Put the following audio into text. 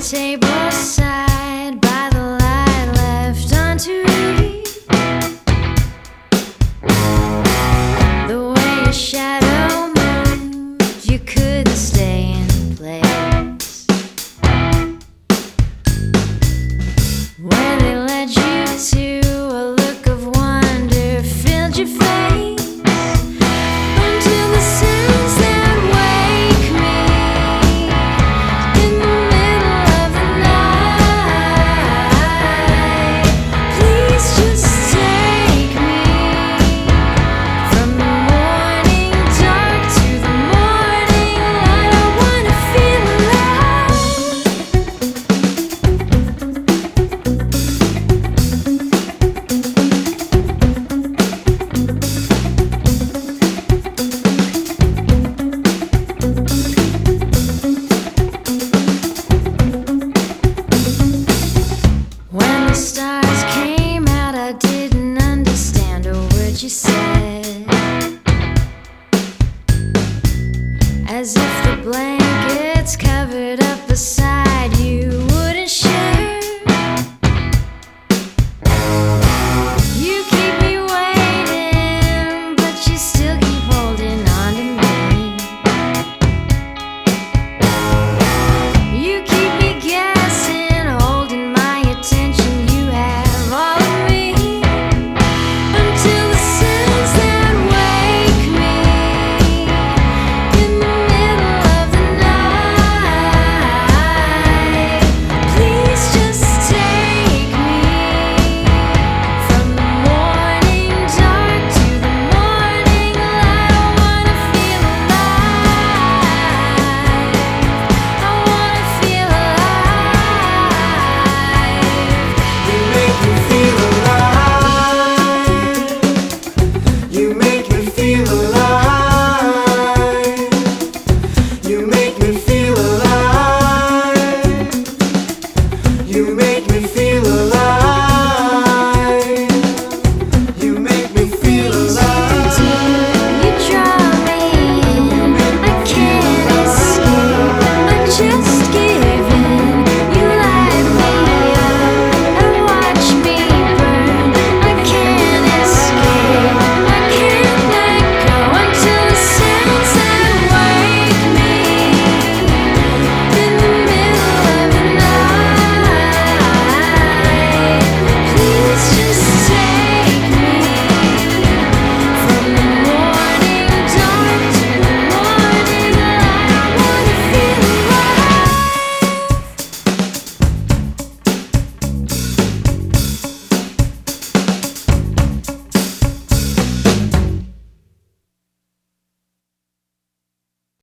table side by the light left on to read. The way your shadow moved, you couldn't stay in place. When they led you to, a look of wonder filled your face. When the stars came out, I didn't understand a word you said, as if the blame